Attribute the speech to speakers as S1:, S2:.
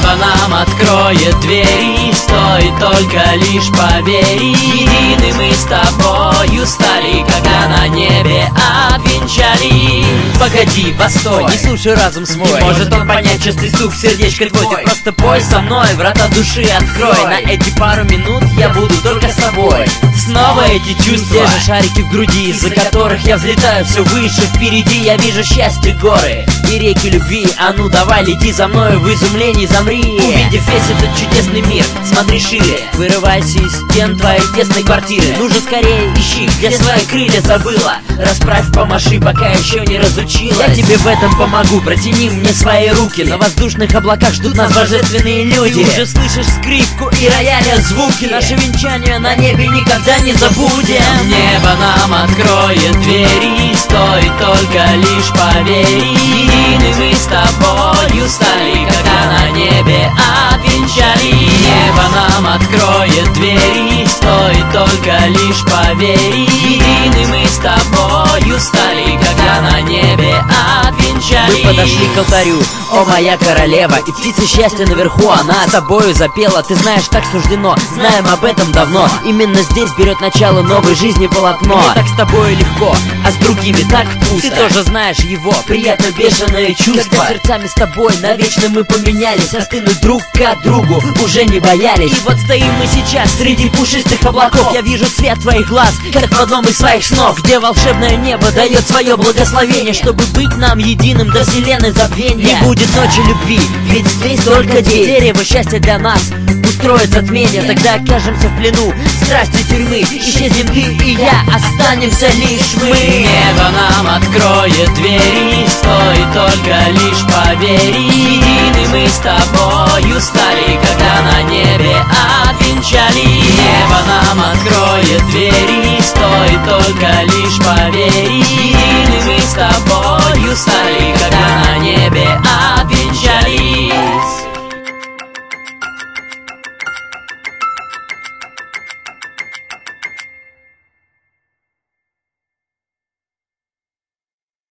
S1: Небо нам откроет двери, стоит только лишь поверить. Едины мы с тобою стали, когда на небе обвенчались. Погоди, постой,
S2: не слушай разум свой.
S1: Не может он понять частый стук сердечка твой. Ты просто пой со мной, врата души открой. На эти пару минут я буду только с тобой. Снова эти чувства, те же шарики в груди, из-за которых я взлетаю все выше. Впереди я вижу счастье, горы и реки любви. А ну давай, лети за мной, в изумлении замри. Увидев весь этот чудесный мир, смотри шире, вырывайся из стен твоей тесной квартиры. Ну же скорее ищи, где свои крылья забыла. Расправь, помаши, пока еще не разучилась. Я тебе в этом помогу, протяни мне свои руки. На воздушных облаках ждут нас божественные люди. Ты уже слышишь скрипку и рояля звуки. Наше венчание на небе никогда не забудем. Небо нам откроет двери, стоит только лишь поверить. Едины мы с тобою стали, когда на небе обвенчались. Небо нам откроет двери, стоит только лишь поверить. Едины мы с тобою стали, когда на небе обвенчались. Мы подошли к алтарю, о моя королева, и птица счастья наверху, она с тобою запела. Ты знаешь, так суждено, знаем об этом давно. Именно здесь берет начало новой жизни полотно. Мне так с тобой легко, а с другими так пусто. Ты тоже знаешь его, приятно бешеное чувство. Когда сердцами с тобой навечно мы поменялись, остынуть друг к другу уже не боялись. И вот стоим мы сейчас среди пушистых облаков. Я вижу свет твоих глаз, как в одном из своих снов, где волшебное небо дает свое благословение, чтобы быть нам единым до вселенной забвения. Не будет ночи любви, ведь здесь только день. Дерево счастья для нас устроит затмение. Тогда окажемся в плену страсти тюрьмы. Исчезнем ты и я, останемся лишь мы. Небо нам откроет двери, стоит только лишь поверить. Едины мы с тобою стали, когда на небе обвенчались. Небо нам откроет двери, стоит только лишь поверить. Едины мы с тобою стали, когда на небе